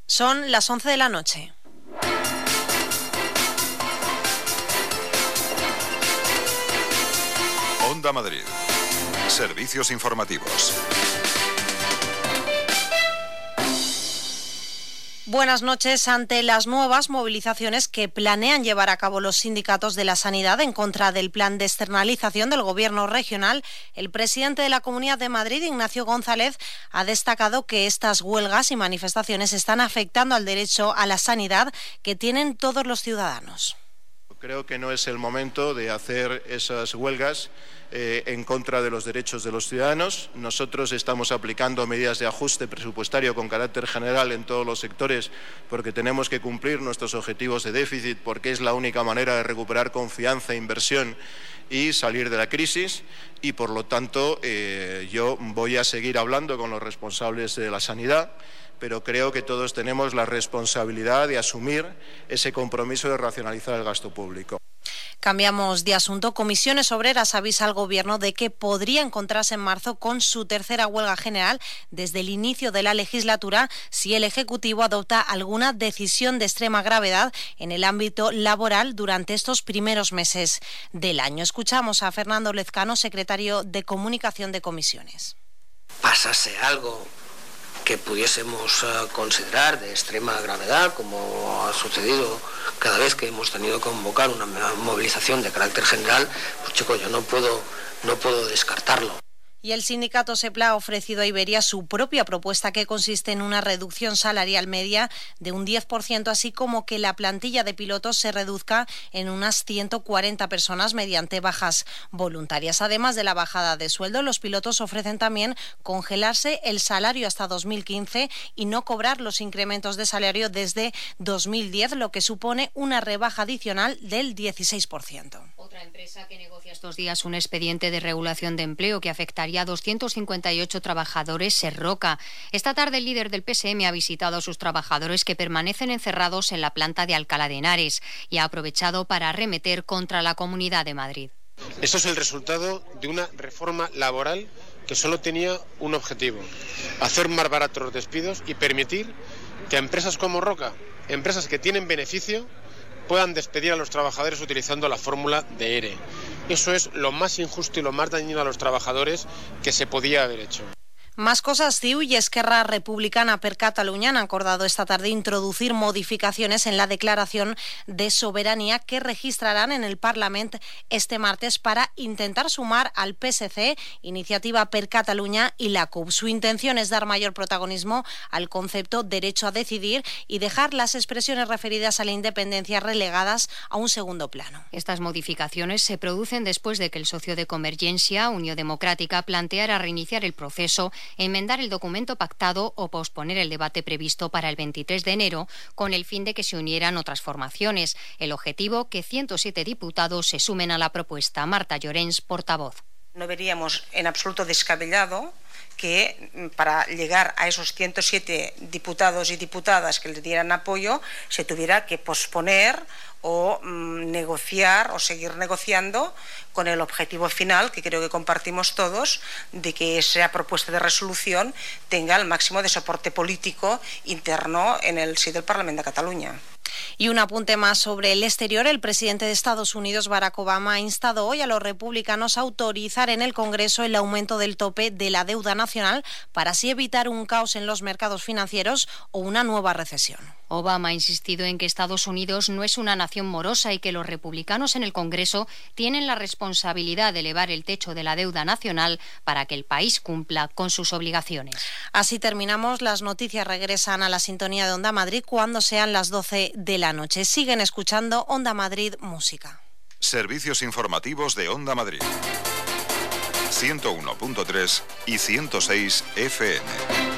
Son las 11 de la noche. Onda Madrid. Servicios informativos. Buenas noches. Ante las nuevas movilizaciones que planean llevar a cabo los sindicatos de la sanidad en contra del plan de externalización del Gobierno regional, el presidente de la Comunidad de Madrid, Ignacio González, ha destacado que estas huelgas y manifestaciones están afectando al derecho a la sanidad que tienen todos los ciudadanos. Creo que no es el momento de hacer esas huelgas en contra de los derechos de los ciudadanos. Nosotros estamos aplicando medidas de ajuste presupuestario con carácter general en todos los sectores porque tenemos que cumplir nuestros objetivos de déficit, porque es la única manera de recuperar confianza e inversión y salir de la crisis, y por lo tanto yo voy a seguir hablando con los responsables de la sanidad, pero creo que todos tenemos la responsabilidad de asumir ese compromiso de racionalizar el gasto público. Cambiamos de asunto. Comisiones Obreras avisa al Gobierno de que podría encontrarse en marzo con su tercera huelga general desde el inicio de la legislatura si el Ejecutivo adopta alguna decisión de extrema gravedad en el ámbito laboral durante estos primeros meses del año. Escuchamos a Fernando Lezcano, secretario de Comunicación de Comisiones. Pasase algo que pudiésemos considerar de extrema gravedad, como ha sucedido cada vez que hemos tenido que convocar una movilización de carácter general, pues chicos, yo no puedo descartarlo. Y el sindicato SEPLA ha ofrecido a Iberia su propia propuesta, que consiste en una reducción salarial media de un 10%, así como que la plantilla de pilotos se reduzca en unas 140 personas mediante bajas voluntarias. Además de la bajada de sueldo, los pilotos ofrecen también congelarse el salario hasta 2015 y no cobrar los incrementos de salario desde 2010, lo que supone una rebaja adicional del 16%. Otra empresa que negocia estos días un expediente de regulación de empleo que afectaría a 258 trabajadores, Serroca. Esta tarde el líder del PSM ha visitado a sus trabajadores que permanecen encerrados en la planta de Alcalá de Henares y ha aprovechado para arremeter contra la Comunidad de Madrid. Esto es el resultado de una reforma laboral que solo tenía un objetivo: hacer más baratos los despidos y permitir que a empresas como Roca, empresas que tienen beneficio, puedan despedir a los trabajadores utilizando la fórmula de ERE. Eso es lo más injusto y lo más dañino a los trabajadores que se podía haber hecho. Más cosas. CiU y Esquerra Republicana per Catalunya han acordado esta tarde introducir modificaciones en la declaración de soberanía que registrarán en el Parlamento este martes para intentar sumar al PSC, Iniciativa per Catalunya y la CUP. Su intención es dar mayor protagonismo al concepto derecho a decidir y dejar las expresiones referidas a la independencia relegadas a un segundo plano. Estas modificaciones se producen después de que el socio de Convergencia, Unió Democràtica, planteara reiniciar el proceso, enmendar el documento pactado o posponer el debate previsto para el 23 de enero con el fin de que se unieran otras formaciones. El objetivo, que 107 diputados se sumen a la propuesta. Marta Llorens, portavoz. No veríamos en absoluto descabellado que para llegar a esos 107 diputados y diputadas que le dieran apoyo se tuviera que posponer o negociar o seguir negociando con el objetivo final, que creo que compartimos todos, de que esa propuesta de resolución tenga el máximo de soporte político interno en el sí del Parlamento de Cataluña. Y un apunte más sobre el exterior. El presidente de Estados Unidos, Barack Obama, ha instado hoy a los republicanos a autorizar en el Congreso el aumento del tope de la deuda nacional para así evitar un caos en los mercados financieros o una nueva recesión. Obama ha insistido en que Estados Unidos no es una nación morosa y que los republicanos en el Congreso tienen la responsabilidad de elevar el techo de la deuda nacional para que el país cumpla con sus obligaciones. Así terminamos. Las noticias regresan a la sintonía de Onda Madrid cuando sean las 12 de la noche. Siguen escuchando Onda Madrid Música. Servicios informativos de Onda Madrid. 101.3 y 106 FM.